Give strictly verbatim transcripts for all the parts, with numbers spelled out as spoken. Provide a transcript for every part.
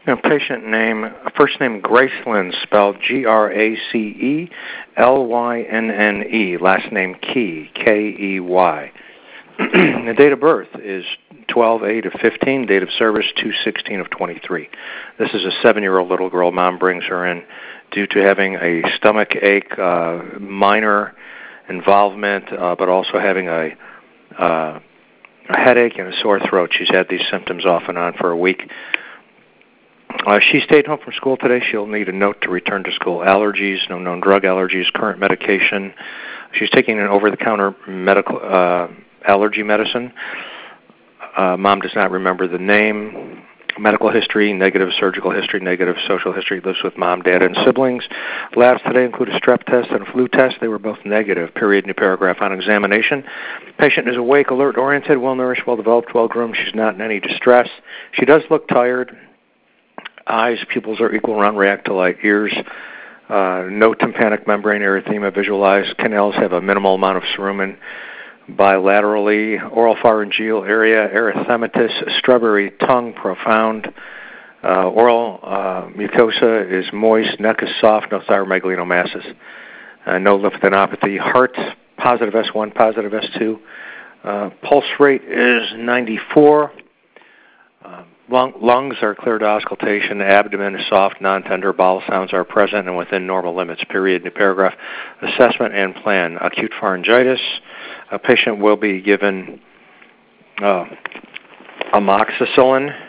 Now, patient name, first name Gracelyn, spelled G R A C E L Y N N E, last name Key, K E Y. The date of birth is twelve eight of fifteen, date of service two sixteen of twenty-three. This is a seven-year-old little girl. Mom brings her in due to having a stomach ache, uh, minor involvement, uh, but also having a, uh, a headache and a sore throat. She's had these symptoms off and on for a week. Uh, she stayed home from school today. She'll need a note to return to school. Allergies, no known drug allergies, current medication. She's taking an over-the-counter medical uh, allergy medicine. Uh, mom does not remember the name. Medical history, negative surgical history, negative social history. Lives with mom, dad, and siblings. Labs today include a strep test and a flu test. They were both negative. Period. New paragraph on examination. Patient is awake, alert, oriented, well-nourished, well-developed, well-groomed. She's not in any distress. She does look tired. Eyes, pupils are equal, round, react to light. Ears, uh, no tympanic membrane erythema visualized. Canals have a minimal amount of cerumen bilaterally. Oral pharyngeal area, erythematous. Strawberry tongue, profound. Uh, oral uh, mucosa is moist. Neck is soft. No thyromegalinomasses. Uh, no lymphadenopathy. Heart, positive S one, positive S two. Uh, pulse rate is ninety-four. Uh, Lung, lungs are clear to auscultation. Abdomen is soft, non-tender. Bowel sounds are present and within normal limits. Period. New paragraph. Assessment and plan. Acute pharyngitis. A patient will be given uh, amoxicillin,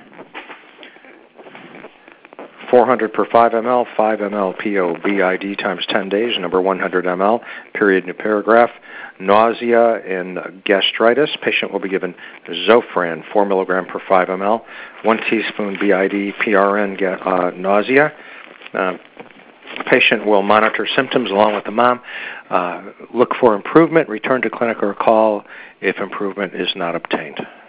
four hundred per five milliliters, five milliliters P O B I D times ten days, number one hundred milliliters. Period. New paragraph. Nausea and gastritis. Patient will be given Zofran, four milligrams per five milliliters, one teaspoon B I D, P R N, uh, nausea. Uh, patient will monitor symptoms along with the mom. Uh, look for improvement. Return to clinic or call if improvement is not obtained.